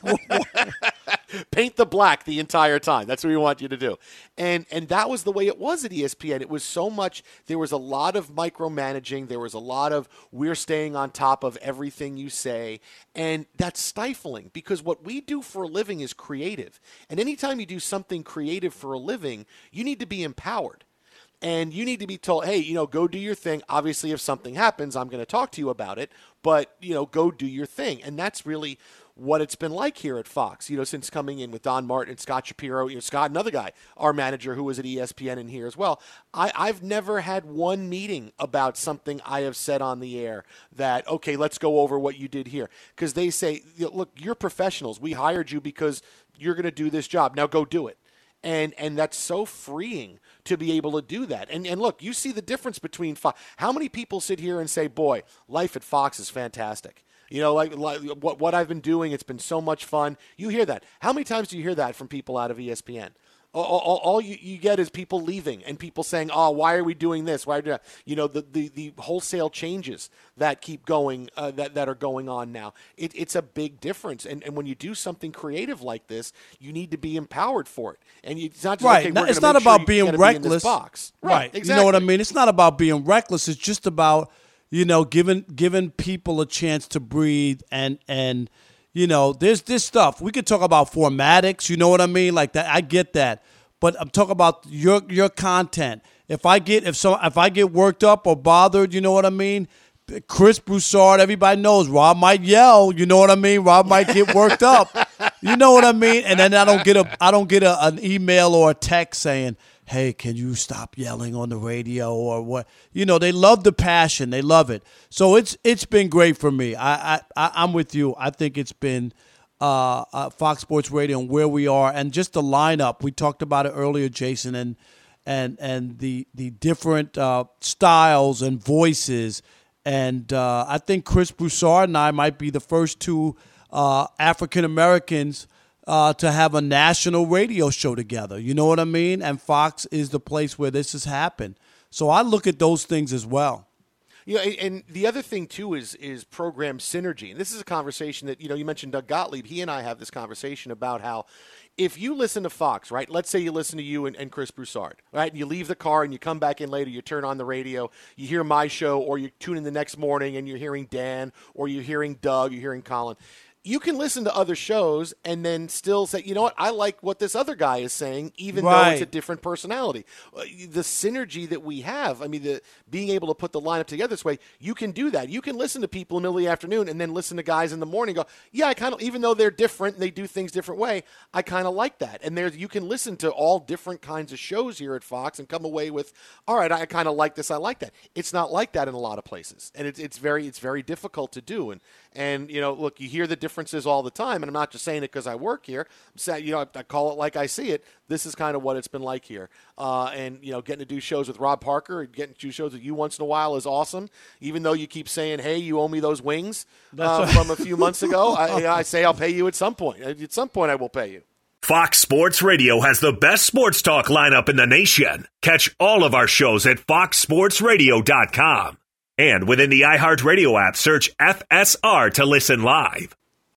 Paint the black the entire time. That's what we want you to do. And that was the way it was at ESPN. It was so much, there was a lot of micromanaging. There was a lot of, we're staying on top of everything you say. And that's stifling, because what we do for a living is creative. And anytime you do something creative for a living, you need to be empowered. And you need to be told, hey, you know, go do your thing. Obviously, if something happens, I'm going to talk to you about it. But, you know, go do your thing. And that's really what it's been like here at Fox, you know, since coming in with Don Martin and Scott Shapiro, you know, Scott, another guy, our manager who was at ESPN and here as well. I've never had one meeting about something I have said on the air that, okay, let's go over what you did here. Because they say, look, you're professionals. We hired you because you're going to do this job. Now go do it. And that's so freeing to be able to do that. And look, you see the difference between Fox. How many people sit here and say, boy, life at Fox is fantastic. You know, like what I've been doing, it's been so much fun. You hear that. How many times do you hear that from people out of ESPN? All you get is people leaving and people saying, oh, why are we doing this? Why are we doing that? You know, the wholesale changes that keep going, that are going on now. It's a big difference. And when you do something creative like this, you need to be empowered for it. And it's not just, right. Okay, it's not about being reckless. Box. Right. Exactly. You know what I mean? It's not about being reckless. It's just about, you know, giving people a chance to breathe and you know, there's this stuff. We could talk about formatics, you know what I mean? Like that, I get that. But I'm talking about your content. If I get worked up or bothered, you know what I mean? Chris Broussard, everybody knows Rob might yell, you know what I mean? Rob might get worked up. You know what I mean? And then I don't get an email or a text saying, hey, can you stop yelling on the radio or what? You know, they love the passion. They love it. So it's been great for me. I'm with you. I think it's been Fox Sports Radio and where we are and just the lineup. We talked about it earlier, Jason, and the different styles and voices. And I think Chris Broussard and I might be the first two African Americans to have a national radio show together. You know what I mean? And Fox is the place where this has happened. So I look at those things as well. Yeah, and the other thing, too, is program synergy. And this is a conversation that, you know, you mentioned Doug Gottlieb. He and I have this conversation about how if you listen to Fox, right, let's say you listen to you and Chris Broussard, right, and you leave the car and you come back in later, you turn on the radio, you hear my show, or you tune in the next morning and you're hearing Dan, or you're hearing Doug, you're hearing Colin. You can listen to other shows and then still say, you know what, I like what this other guy is saying, even though it's a different personality. The synergy that we have, I mean, being able to put the lineup together this way, you can do that. You can listen to people in the middle of the afternoon and then listen to guys in the morning and go, yeah, I kind of, even though they're different and they do things different way, I kind of like that. And you can listen to all different kinds of shows here at Fox and come away with, all right, I kind of like this, I like that. It's not like that in a lot of places. And it's very difficult to do. And you know, look, you hear the differences all the time, and I'm not just saying it because I work here. I'm saying, you know, I call it like I see it. This is kind of what it's been like here. And, you know, getting to do shows with Rob Parker and getting to do shows with you once in a while is awesome, even though you keep saying, hey, you owe me those wings from a few months ago. I say I'll pay you at some point. At some point I will pay you. Fox Sports Radio has the best sports talk lineup in the nation. Catch all of our shows at foxsportsradio.com. And within the iHeartRadio app, search FSR to listen live.